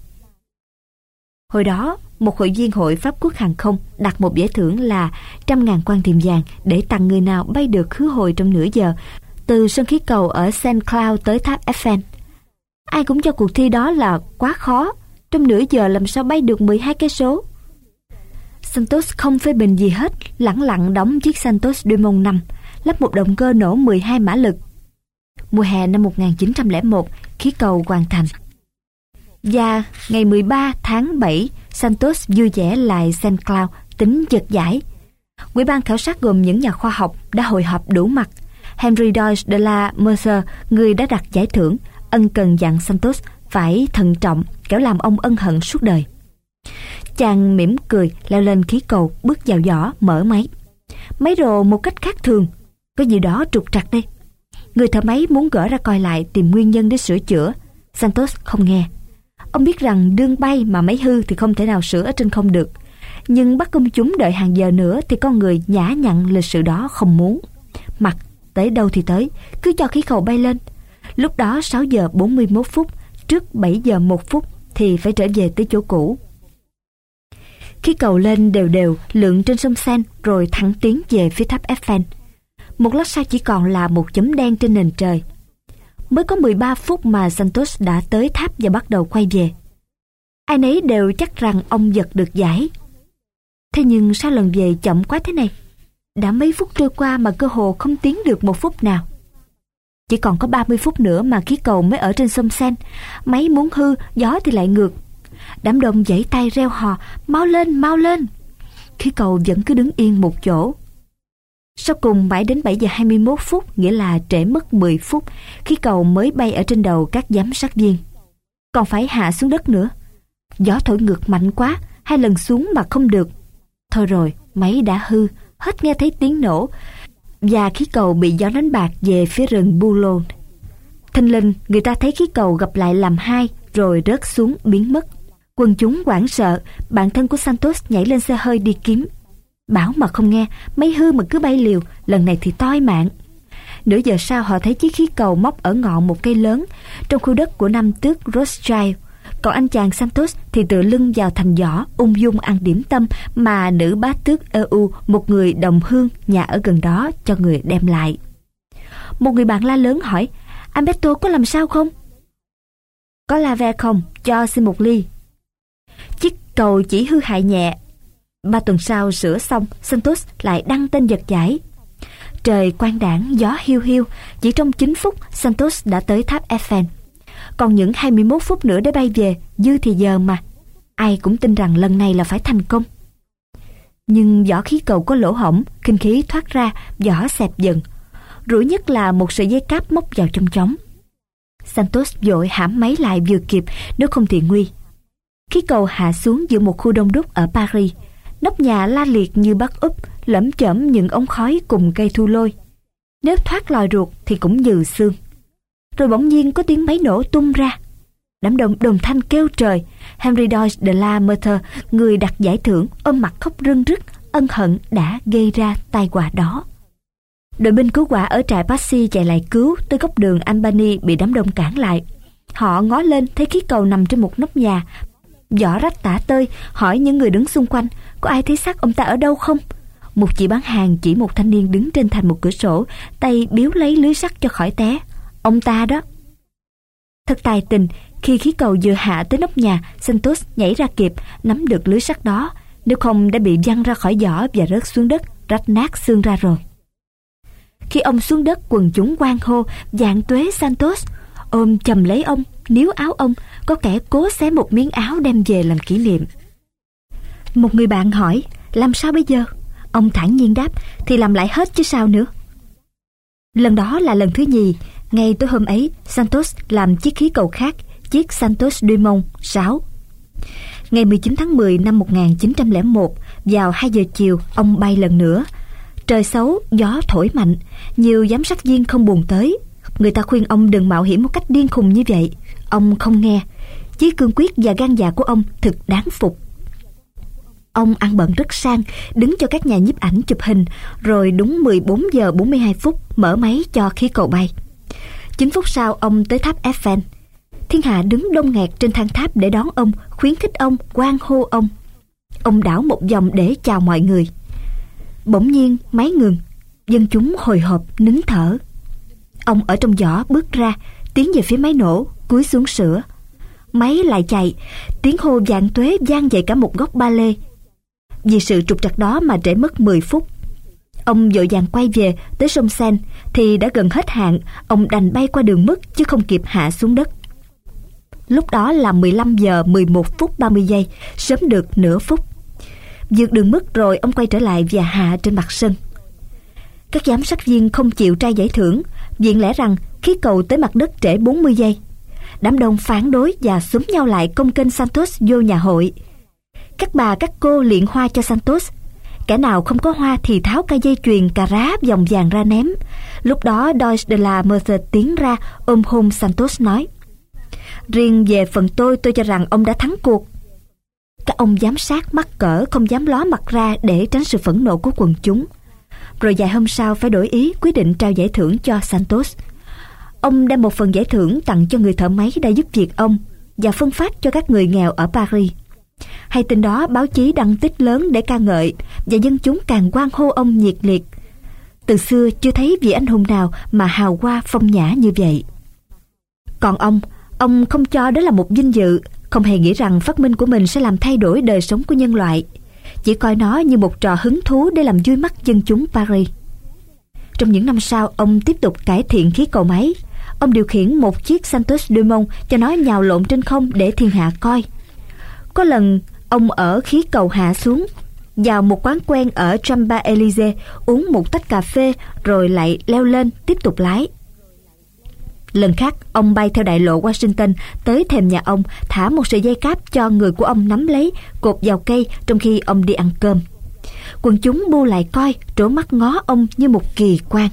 Hồi đó, một hội viên hội Pháp quốc hàng không đặt một giải thưởng là 100.000 quan tiền vàng để tặng người nào bay được khứ hồi trong nửa giờ từ sân khí cầu ở Saint Cloud tới tháp Eiffel. Ai cũng cho cuộc thi đó là quá khó, trong nửa giờ làm sao bay được 12 cây số. Santos không phê bình gì hết, lẳng lặng đóng chiếc Santos Dumont 5, lắp một động cơ nổ 12 mã lực. Mùa hè năm 1901, khí cầu hoàn thành. Và ngày 13 tháng 7, Santos vui vẻ lại Saint Cloud tính giật giải. Ủy ban khảo sát gồm những nhà khoa học đã hội họp đủ mặt. Henry Doyle de la Mercer, người đã đặt giải thưởng, ân cần dặn Santos phải thận trọng, kẻo làm ông ân hận suốt đời. Chàng mỉm cười leo lên khí cầu, bước vào giỏ, mở máy. Máy rồ một cách khác thường, có gì đó trục trặc đây. Người thợ máy muốn gỡ ra coi lại, tìm nguyên nhân để sửa chữa. Santos không nghe. Ông biết rằng đương bay mà máy hư thì không thể nào sửa ở trên không được. Nhưng bắt công chúng đợi hàng giờ nữa thì con người nhã nhặn lịch sự đó không muốn. Mặc tới đâu thì tới, cứ cho khí cầu bay lên. Lúc đó 6 giờ 41 phút, trước 7 giờ 1 phút thì phải trở về tới chỗ cũ. Khí cầu lên đều đều, lượn trên sông Seine rồi thẳng tiến về phía tháp Eiffel. Một lát sau chỉ còn là một chấm đen trên nền trời. Mới có 13 phút mà Santos đã tới tháp và bắt đầu quay về. Ai nấy đều chắc rằng ông giật được giải. Thế nhưng sao lần về chậm quá thế này? Đã mấy phút trôi qua mà cơ hồ không tiến được một phút nào. Chỉ còn có 30 phút nữa mà khí cầu mới ở trên sông Seine. Máy muốn hư, gió thì lại ngược. Đám đông giãy tay reo hò: "Mau lên, mau lên!" Khí cầu vẫn cứ đứng yên một chỗ. Sau cùng mãi đến 7 giờ 21 phút, nghĩa là trễ mất 10 phút, khí cầu mới bay ở trên đầu các giám sát viên. Còn phải hạ xuống đất nữa. Gió thổi ngược mạnh quá, 2 lần xuống mà không được. Thôi rồi, máy đã hư, hết nghe thấy tiếng nổ, và khí cầu bị gió đánh bạc về phía rừng Boulogne. Thình lình, người ta thấy khí cầu gập lại làm 2, rồi rớt xuống biến mất. Quần chúng hoảng sợ, bạn thân của Santos nhảy lên xe hơi đi kiếm. Bảo mà không nghe, máy hư mà cứ bay liều, lần này thì toi mạng. Nửa giờ sau họ thấy chiếc khí cầu móc ở ngọn một cây lớn trong khu đất của năm tước Rothschild. Còn anh chàng Santos thì tựa lưng vào thành giỏ, ung dung ăn điểm tâm mà nữ bá tước EU, một người đồng hương nhà ở gần đó, cho người đem lại. Một người bạn la lớn hỏi: Alberto có làm sao không? Có la ve không? Cho xin một ly. Chiếc cầu chỉ hư hại nhẹ. 3 tuần sau sửa xong, Santos lại đăng tên giật giải. Trời quang đãng, gió hiu hiu. Chỉ trong 9 phút, Santos đã tới tháp Eiffel. Còn những 21 phút nữa để bay về, dư thì giờ mà. Ai cũng tin rằng lần này là phải thành công. Nhưng vỏ khí cầu có lỗ hổng, kinh khí thoát ra, vỏ xẹp dần. Rủi nhất là một sợi dây cáp móc vào trong chóng. Santos vội hãm máy lại vừa kịp, nếu không thì nguy. Khí cầu hạ xuống giữa một khu đông đúc ở Paris. Nóc nhà la liệt như bắt úp, lẫm chởm những ống khói cùng cây thu lôi. Nếu thoát lòi ruột thì cũng nhừ xương. Rồi bỗng nhiên có tiếng máy nổ tung ra. Đám đông đồng thanh kêu trời. Henri Doyle de la Meurthe, người đặt giải thưởng, ôm mặt khóc rưng rức, ân hận đã gây ra tai họa đó. Đội binh cứu hỏa ở trại Passy chạy lại cứu, tới góc đường Albany bị đám đông cản lại. Họ ngó lên thấy khí cầu nằm trên một nóc nhà, vỏ rách tả tơi, hỏi những người đứng xung quanh: có ai thấy xác ông ta ở đâu không? Một chị bán hàng chỉ một thanh niên đứng trên thành một cửa sổ, tay biếu lấy lưới sắt cho khỏi té. Ông ta đó. Thật tài tình, khi khí cầu vừa hạ tới nóc nhà, Santos nhảy ra kịp, nắm được lưới sắt đó, nếu không đã bị văng ra khỏi giỏ và rớt xuống đất, rách nát xương ra rồi. Khi ông xuống đất, quần chúng hoan hô: vạn tuế Santos! Ôm chầm lấy ông, níu áo ông, có kẻ cố xé một miếng áo đem về làm kỷ niệm. Một người bạn hỏi: làm sao bây giờ? Ông thản nhiên đáp: thì làm lại hết chứ sao nữa. Lần đó là lần thứ nhì. Ngay tối hôm ấy, Santos làm chiếc khí cầu khác, chiếc Santos Dumont 6. Ngày 19 tháng 10 năm 1901, vào 2 giờ chiều, ông bay lần nữa. Trời xấu, gió thổi mạnh, nhiều giám sát viên không buồn tới. Người ta khuyên ông đừng mạo hiểm một cách điên khùng như vậy. Ông không nghe. Chí cương quyết và gan dạ của ông thực đáng phục. Ông ăn bận rất sang, đứng cho các nhà nhiếp ảnh chụp hình, rồi đúng 14 giờ 42 phút mở máy cho khí cầu bay. 9 phút sau, ông tới tháp Eiffel. Thiên hạ đứng đông nghẹt trên thang tháp để đón ông, khuyến khích ông, hoan hô ông. Ông đảo một vòng để chào mọi người. Bỗng nhiên máy ngừng, dân chúng hồi hộp nín thở. Ông ở trong giỏ bước ra, tiến về phía máy nổ, cúi xuống sửa. Máy lại chạy, tiếng hô vạn tuế vang dậy cả một góc ba lê. Vì sự trục trặc đó mà trễ mất 10 phút. Ông vội vàng quay về tới sông Seine thì đã gần hết hạn. Ông đành bay qua đường mất chứ không kịp hạ xuống đất. Lúc đó là 15 giờ 11 phút 30 giây, sớm được nửa phút. Vượt đường mất rồi, ông quay trở lại và hạ trên mặt sân. Các giám sát viên không chịu trao giải thưởng, viện lẽ rằng khí cầu tới mặt đất trễ 40 giây. Đám đông phản đối và xúm nhau lại công kênh Santos vô nhà hội. Các bà các cô liệng hoa cho Santos. Kẻ nào không có hoa thì tháo cây dây chuyền cà rá vòng vàng ra ném. Lúc đó Doyle de la Meurthe tiến ra ôm hôn Santos nói: riêng về phần tôi cho rằng ông đã thắng cuộc. Các ông giám sát mắc cỡ không dám ló mặt ra để tránh sự phẫn nộ của quần chúng. Rồi vài hôm sau phải đổi ý, quyết định trao giải thưởng cho Santos. Ông đem một phần giải thưởng tặng cho người thợ máy đã giúp việc ông và phân phát cho các người nghèo ở Paris. Hay tin đó, báo chí đăng tích lớn để ca ngợi và dân chúng càng hoan hô ông nhiệt liệt. Từ xưa chưa thấy vị anh hùng nào mà hào hoa phong nhã như vậy. Còn ông không cho đó là một vinh dự, không hề nghĩ rằng phát minh của mình sẽ làm thay đổi đời sống của nhân loại, chỉ coi nó như một trò hứng thú để làm vui mắt dân chúng Paris. Trong những năm sau, ông tiếp tục cải thiện khí cầu máy. Ông điều khiển một chiếc Santos Dumont cho nó nhào lộn trên không để thiên hạ coi. Có lần ông ở khí cầu hạ xuống, vào một quán quen ở Champs-Élysées, uống một tách cà phê rồi lại leo lên tiếp tục lái. Lần khác, ông bay theo đại lộ Washington tới thềm nhà ông, thả một sợi dây cáp cho người của ông nắm lấy, cột vào cây trong khi ông đi ăn cơm. Quần chúng bu lại coi, trố mắt ngó ông như một kỳ quan.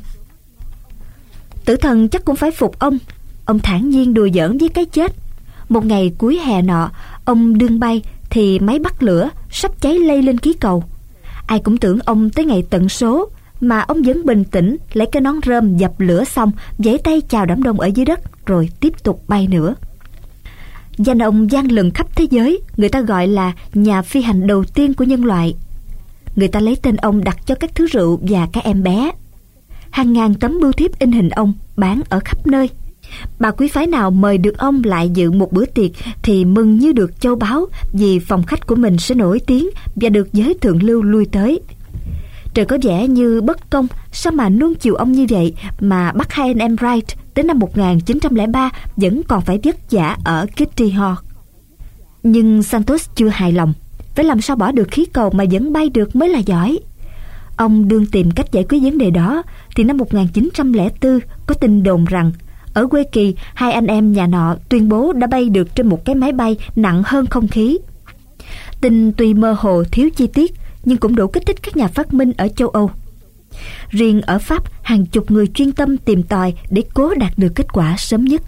Tử thần chắc cũng phải phục ông. Ông thản nhiên đùa giỡn với cái chết. Một ngày cuối hè nọ, ông đương bay thì máy bắt lửa, sắp cháy lây lên khí cầu. Ai cũng tưởng ông tới ngày tận số, mà ông vẫn bình tĩnh lấy cái nón rơm dập lửa xong, vẫy tay chào đám đông ở dưới đất rồi tiếp tục bay nữa. Danh ông vang lừng khắp thế giới, người ta gọi là nhà phi hành đầu tiên của nhân loại. Người ta lấy tên ông đặt cho các thứ rượu và các em bé. Hàng ngàn tấm bưu thiếp in hình ông bán ở khắp nơi. Bà quý phái nào mời được ông lại dự một bữa tiệc thì mừng như được châu báu, vì phòng khách của mình sẽ nổi tiếng và được giới thượng lưu lui tới. Trời có vẻ như bất công, sao mà nuông chiều ông như vậy mà bắt hai anh em Wright tới năm 1903 vẫn còn phải vất vả ở Kitty Hawk. Nhưng Santos chưa hài lòng. Phải làm sao bỏ được khí cầu mà vẫn bay được mới là giỏi. Ông đương tìm cách giải quyết vấn đề đó thì năm 1904 có tin đồn rằng ở quê Kỳ, hai anh em nhà nọ tuyên bố đã bay được trên một cái máy bay nặng hơn không khí. Tin tuy mơ hồ thiếu chi tiết nhưng cũng đủ kích thích các nhà phát minh ở châu Âu. Riêng ở Pháp, hàng chục người chuyên tâm tìm tòi để cố đạt được kết quả sớm nhất.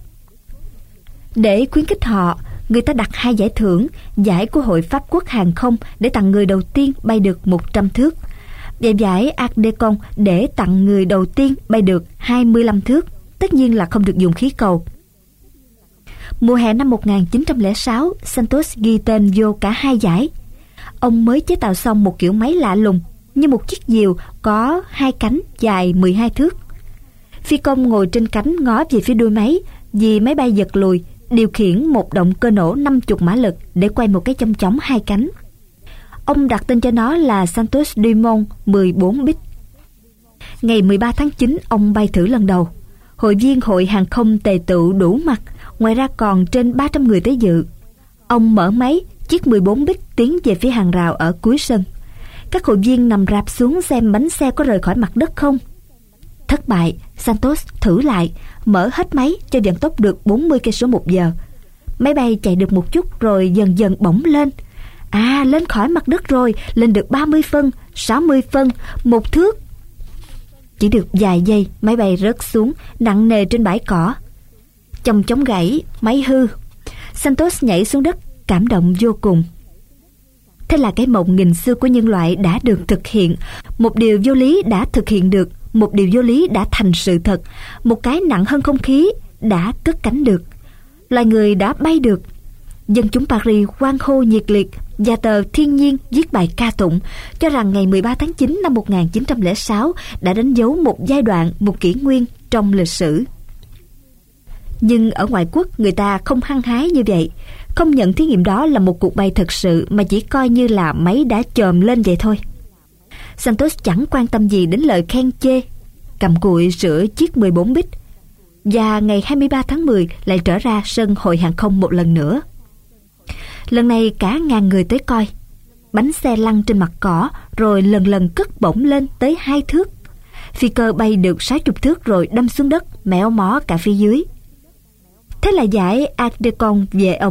Để khuyến khích họ, người ta đặt hai giải thưởng: giải của Hội Pháp Quốc Hàng không để tặng người đầu tiên bay được 100 thước, và giải Arc de Con để tặng người đầu tiên bay được 25 thước. Tất nhiên là không được dùng khí cầu. Mùa hè năm 1906, Santos ghi tên vô cả hai giải. Ông mới chế tạo xong một kiểu máy lạ lùng, như một chiếc diều có hai cánh dài 12 thước. Phi công ngồi trên cánh ngó về phía đuôi máy, vì máy bay giật lùi, điều khiển một động cơ nổ 50 mã lực để quay một cái chong chóng hai cánh. Ông đặt tên cho nó là Santos Dumont 14 bit. Ngày 13 tháng 9, ông bay thử lần đầu. Hội viên hội hàng không tề tựu đủ mặt, ngoài ra còn trên 300 người tới dự. Ông mở máy, chiếc 14 bit tiến về phía hàng rào ở cuối sân. Các hội viên nằm rạp xuống xem bánh xe có rời khỏi mặt đất không. Thất bại, Santos thử lại, mở hết máy cho vận tốc được 40 cây số một giờ. Máy bay chạy được một chút rồi dần dần bỗng lên. Lên khỏi mặt đất rồi, lên được 30 phân, 60 phân, 1 thước. Chỉ được vài giây, máy bay rớt xuống nặng nề trên bãi cỏ. Chong chóng gãy, máy hư. Santos nhảy xuống đất, cảm động vô cùng. Thế là cái mộng nghìn xưa của nhân loại đã được thực hiện. Một điều vô lý đã thực hiện được, một điều vô lý đã thành sự thật. Một cái nặng hơn không khí đã cất cánh được. Loài người đã bay được. Dân chúng Paris hoan hô nhiệt liệt, và tờ Thiên Nhiên viết bài ca tụng cho rằng ngày 13 tháng 9 năm 1906 đã đánh dấu một giai đoạn, một kỷ nguyên trong lịch sử. Nhưng ở ngoại quốc, người ta không hăng hái như vậy, không nhận thí nghiệm đó là một cuộc bay thực sự, mà chỉ coi như là máy đã chồm lên vậy thôi. Santos chẳng quan tâm gì đến lời khen chê, cầm cụi sửa chiếc 14 bit, và ngày 23 tháng 10 lại trở ra sân hội hàng không một lần nữa. Lần này cả ngàn người tới coi. Bánh xe lăn trên mặt cỏ, rồi lần lần cất bổng lên tới 2 thước. Phi cơ bay được 60 thước rồi đâm xuống đất, méo mó cả phía dưới. Thế là giải Arc de Con về ông.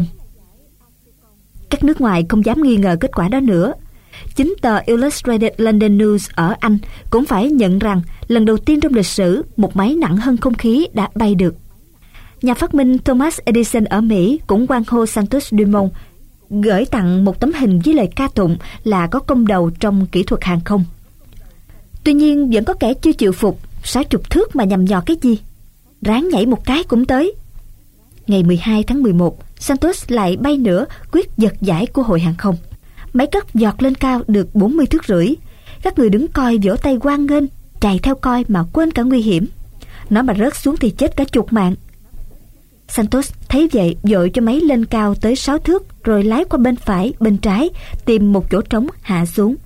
Các nước ngoài không dám nghi ngờ kết quả đó nữa. Chính tờ Illustrated London News ở Anh cũng phải nhận rằng lần đầu tiên trong lịch sử một máy nặng hơn không khí đã bay được. Nhà phát minh Thomas Edison ở Mỹ cũng hoan hô Santos Dumont, gửi tặng một tấm hình với lời ca tụng là có công đầu trong kỹ thuật hàng không. Tuy nhiên vẫn có kẻ chưa chịu phục, 60 thước mà nhằm nhò cái gì, ráng nhảy một cái cũng tới. Ngày 12 tháng 11, Santos lại bay nữa, quyết giật giải của hội hàng không. Máy cất giọt lên cao được 40 thước rưỡi. Các người đứng coi vỗ tay hoan nghênh, chạy theo coi mà quên cả nguy hiểm. Nó mà rớt xuống thì chết cả chục mạng. Santos thấy vậy vội cho máy lên cao tới 6 thước, rồi lái qua bên phải, bên trái, tìm một chỗ trống hạ xuống.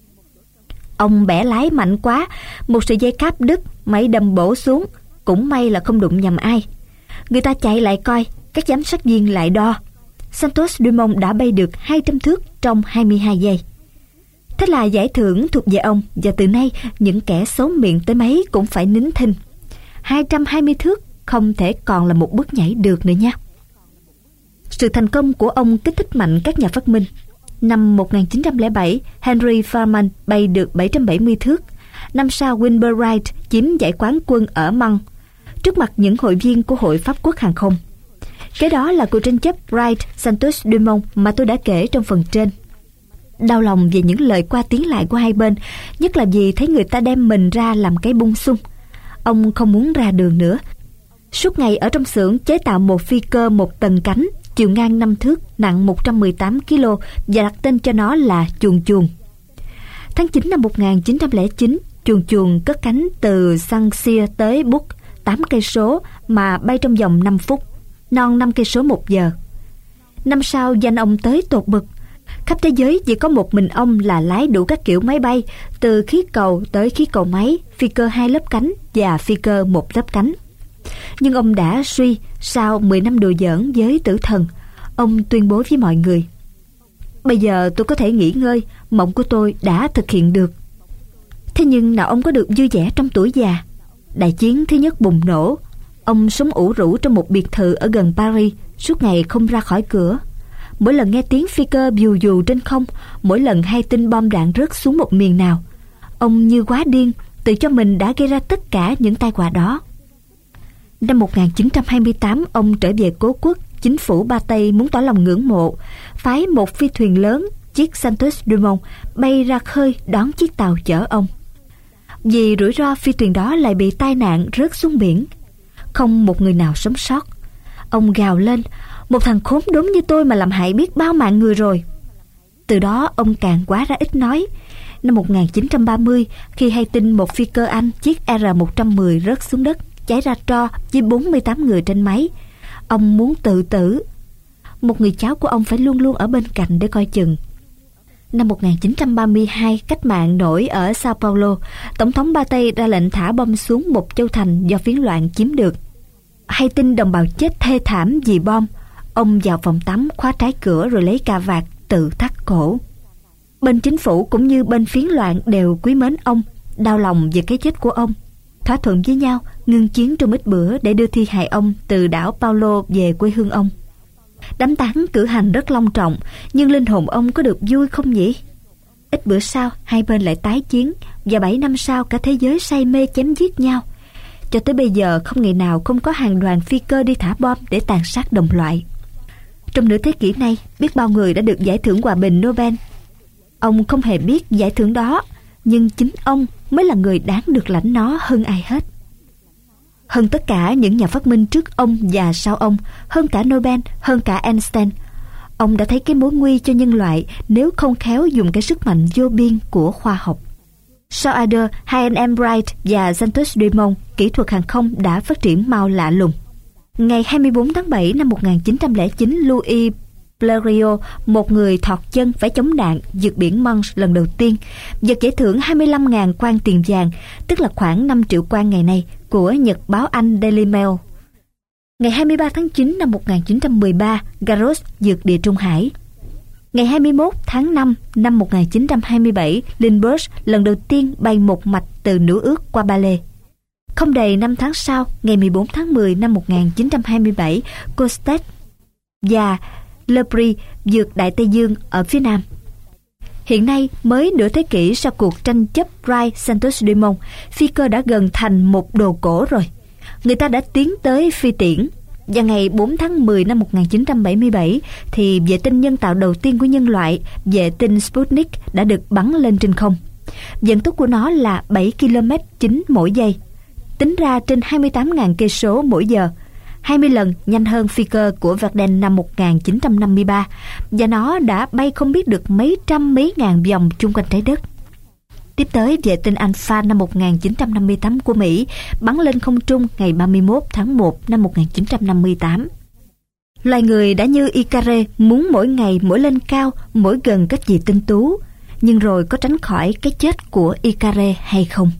Ông bẻ lái mạnh quá, một sợi dây cáp đứt, máy đâm bổ xuống. Cũng may là không đụng nhầm ai. Người ta chạy lại coi, các giám sát viên lại đo. Santos Dumont đã bay được 200 thước trong 22 giây. Thế là giải thưởng thuộc về ông, và từ nay những kẻ xấu miệng tới mấy cũng phải nín thinh. 220 thước không thể còn là một bước nhảy được nữa nha. Sự thành công của ông kích thích mạnh các nhà phát minh. Năm 1907, Henry Farman bay được 770 thước. Năm sau, Wilbur Wright chiếm giải quán quân ở Mans trước mặt những hội viên của Hội Pháp Quốc Hàng không. Kế đó là cuộc tranh chấp Wright-Santos Dumont mà tôi đã kể trong phần trên. Đau lòng về những lời qua tiếng lại của hai bên, nhất là vì thấy người ta đem mình ra làm cái bung sung. Ông không muốn ra đường nữa. Suốt ngày ở trong xưởng chế tạo một phi cơ một tầng cánh, chiều ngang 5 thước, nặng 118 kg và đặt tên cho nó là chuồn chuồn. Tháng 9 năm 1909, chuồn chuồn cất cánh từ Saint-Cyr tới Búc, 8 cây số mà bay trong vòng 5 phút, non 5 cây số 1 giờ. Năm sau danh ông tới tột bực. Khắp thế giới chỉ có một mình ông là lái đủ các kiểu máy bay, từ khí cầu tới khí cầu máy, phi cơ 2 lớp cánh và phi cơ 1 lớp cánh. Nhưng ông đã suy sau 10 năm đùa giỡn với tử thần. Ông tuyên bố với mọi người: "Bây giờ tôi có thể nghỉ ngơi, mộng của tôi đã thực hiện được." Thế nhưng nào ông có được vui vẻ trong tuổi già. Đại chiến thứ nhất bùng nổ. Ông sống ủ rũ trong một biệt thự ở gần Paris, suốt ngày không ra khỏi cửa. Mỗi lần nghe tiếng phi cơ dù dù trên không, mỗi lần hay tin bom đạn rớt xuống một miền nào, ông như quá điên, tự cho mình đã gây ra tất cả những tai họa đó. Năm 1928, ông trở về cố quốc. Chính phủ Ba Tây muốn tỏ lòng ngưỡng mộ, phái một phi thuyền lớn, chiếc Santos Dumont, bay ra khơi đón chiếc tàu chở ông. Vì rủi ro, phi thuyền đó lại bị tai nạn rớt xuống biển. Không một người nào sống sót. Ông gào lên: "Một thằng khốn đốn như tôi mà làm hại biết bao mạng người rồi." Từ đó ông càng quá ra ít nói. Năm 1930, khi hay tin một phi cơ Anh, chiếc R-110 rớt xuống đất, cháy ra tro với 48 người trên máy, ông muốn tự tử. Một người cháu của ông phải luôn luôn ở bên cạnh để coi chừng. Năm 1932, cách mạng nổi ở Sao Paulo. Tổng thống Ba Tây ra lệnh thả bom xuống một châu thành do phiến loạn chiếm được. Hay tin đồng bào chết thê thảm vì bom, ông vào phòng tắm, khóa trái cửa rồi lấy cà vạt tự thắt cổ. Bên chính phủ cũng như bên phiến loạn đều quý mến ông, đau lòng về cái chết của ông. Thỏa thuận với nhau ngưng chiến trong ít bữa để đưa thi hài ông từ đảo Paulo về quê hương ông. Đám tang cử hành rất long trọng, nhưng linh hồn ông có được vui không nhỉ? Ít bữa sau, hai bên lại tái chiến, và 7 năm sau cả thế giới say mê chém giết nhau. Cho tới bây giờ không ngày nào không có hàng đoàn phi cơ đi thả bom để tàn sát đồng loại. Trong nửa thế kỷ này, biết bao người đã được giải thưởng hòa bình Nobel. Ông không hề biết giải thưởng đó, nhưng chính ông mới là người đáng được lãnh nó hơn ai hết. Hơn tất cả những nhà phát minh trước ông và sau ông, hơn cả Nobel, hơn cả Einstein, ông đã thấy cái mối nguy cho nhân loại nếu không khéo dùng cái sức mạnh vô biên của khoa học. Sau Adair, hai anh em Wright và Santos Dumont, kỹ thuật hàng không đã phát triển mau lạ lùng. Ngày 24 tháng 7 năm 1909, Louis Blériot, một người thọt chân phải chống đạn, vượt biển Manche lần đầu tiên, giật giải thưởng 25.000 quan tiền vàng, tức là khoảng 5 triệu quan ngày nay, của nhật báo Anh Daily Mail. Ngày 23 tháng 9 năm 1913, Garros vượt địa Trung Hải. Ngày 21 tháng 5 năm 1927, Lindbergh lần đầu tiên bay một mạch từ Nữ Ước qua Ba Lê. Không đầy 5 tháng sau, ngày 14 tháng 10 năm 1927, Costet và Lebris vượt Đại Tây Dương ở phía Nam. Hiện nay, mới nửa thế kỷ sau cuộc tranh chấp Wright-Santos Dumont, phi cơ đã gần thành một đồ cổ rồi. Người ta đã tiến tới phi tiễn. Và ngày 4 tháng 10 năm 1977 thì vệ tinh nhân tạo đầu tiên của nhân loại, vệ tinh Sputnik, đã được bắn lên trên không. Vận tốc của nó là 7 km/h mỗi giây, tính ra trên 28.000 cây số mỗi giờ, 20 lần nhanh hơn phi cơ của Verdun năm 1953, và nó đã bay không biết được mấy ngàn vòng chung quanh trái đất. Tiếp tới, vệ tinh Alpha năm 1958 của Mỹ bắn lên không trung ngày 31 tháng 1 năm 1958. Loài người đã như Icare, muốn mỗi ngày mỗi lên cao, mỗi gần các vì tinh tú, nhưng rồi có tránh khỏi cái chết của Icare hay không?